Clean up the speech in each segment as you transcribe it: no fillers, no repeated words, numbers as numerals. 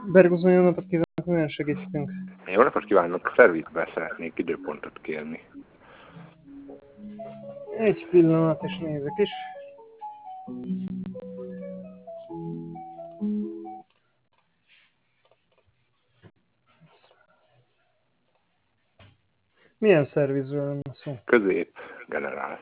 Bergozó, jó napot kívánok, milyen segítünk? Jó napot kívánok, szervizbe szeretnék időpontot kérni. Egy pillanat, és nézek is. Milyen szervizről lenne szó? Közép generál.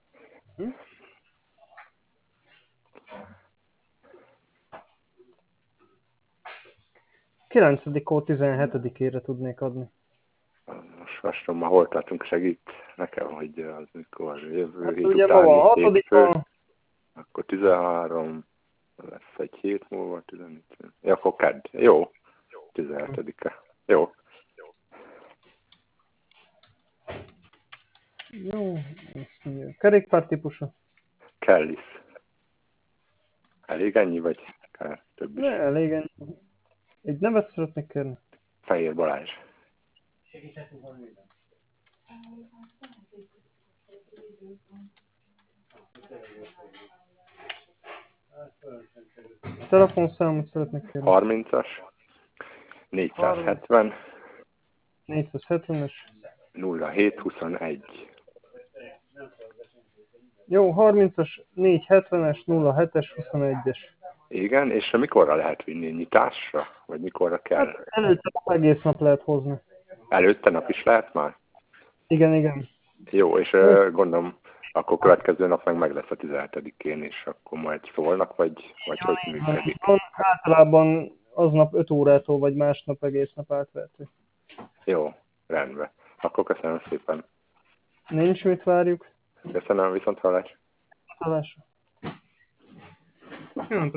9. hó 17-ére tudnék adni. Most vastom, ma hol tartunk, segít nekem, hogy az mikor jövő Hát hét ugye ma van utáni 6. hétfő, akkor 13, lesz egy hét múlva, 14. Ja, akkor kedd. Jó. 17-e. Jó. Jó, ezt mondja. Kerékpár típusa? Kellis. Elég ennyi, vagy kell több is? Ne, elég ennyi. Egy nevet szeretnék kérni. Fehér Balázs. Telefonszámot szeretnék kérni. 30-as. 470. 470-es. 0721. Jó, 30-as, 470-es, 07-es, 21-es. Igen, és mikorra lehet vinni? Nyitásra? Vagy mikorra kell? Hát előtte egész nap lehet hozni. Előtte nap is lehet már? Igen, igen. Jó, és gondolom, akkor következő nap meg lesz a 17-én, és akkor majd szólnak, vagy hogy működik? Általában aznap 5 órától, vagy másnap egész nap átvehető. Jó, rendben. Akkor köszönöm szépen. Nincs mit várjuk. Köszönöm, viszont hallás. Hallásra.